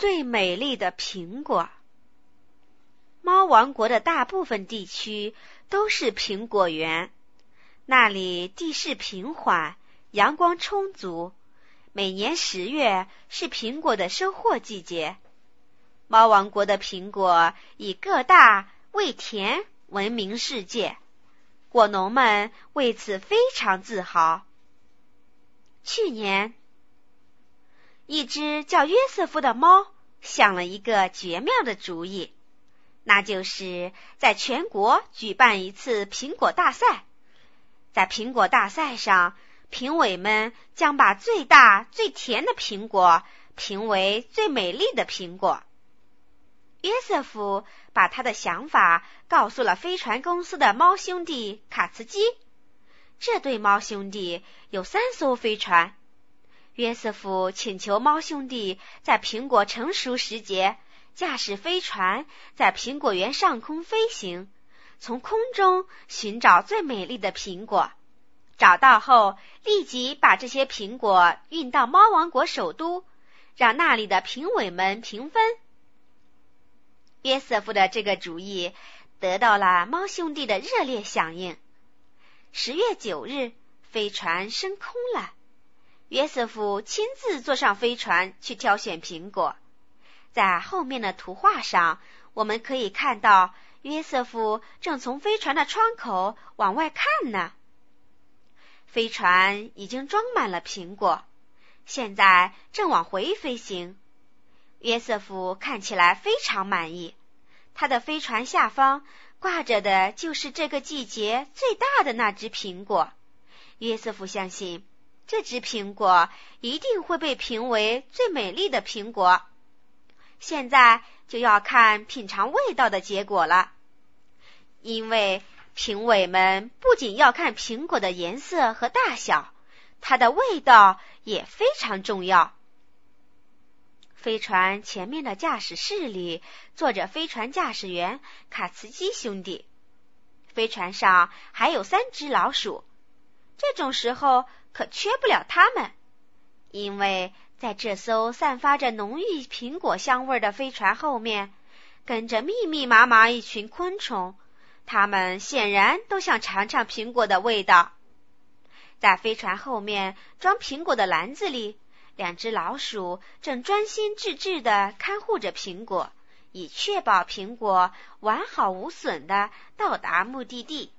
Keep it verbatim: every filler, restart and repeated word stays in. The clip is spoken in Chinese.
最美丽的苹果。猫王国的大部分地区都是苹果园，那里地势平缓，阳光充足，每年十月是苹果的收获季节。猫王国的苹果以个大味甜闻名世界，果农们为此非常自豪。去年，一只叫约瑟夫的猫想了一个绝妙的主意，那就是在全国举办一次苹果大赛。在苹果大赛上，评委们将把最大最甜的苹果评为最美丽的苹果。约瑟夫把他的想法告诉了飞船公司的猫兄弟卡茨基。这对猫兄弟有三艘飞船。约瑟夫请求猫兄弟在苹果成熟时节驾驶飞船在苹果园上空飞行，从空中寻找最美丽的苹果，找到后立即把这些苹果运到猫王国首都，让那里的评委们评分。约瑟夫的这个主意得到了猫兄弟的热烈响应。十月九日，飞船升空了。约瑟夫亲自坐上飞船去挑选苹果。在后面的图画上，我们可以看到约瑟夫正从飞船的窗口往外看呢。飞船已经装满了苹果，现在正往回飞行。约瑟夫看起来非常满意，他的飞船下方挂着的就是这个季节最大的那只苹果。约瑟夫相信这只苹果一定会被评为最美丽的苹果。现在就要看品尝味道的结果了，因为评委们不仅要看苹果的颜色和大小，它的味道也非常重要。飞船前面的驾驶室里坐着飞船驾驶员卡茨基兄弟，飞船上还有三只老鼠。这种时候可缺不了他们，因为在这艘散发着浓郁苹果香味的飞船后面，跟着密密麻麻一群昆虫，它们显然都想尝尝苹果的味道。在飞船后面装苹果的篮子里，两只老鼠正专心致志地看护着苹果，以确保苹果完好无损地到达目的地。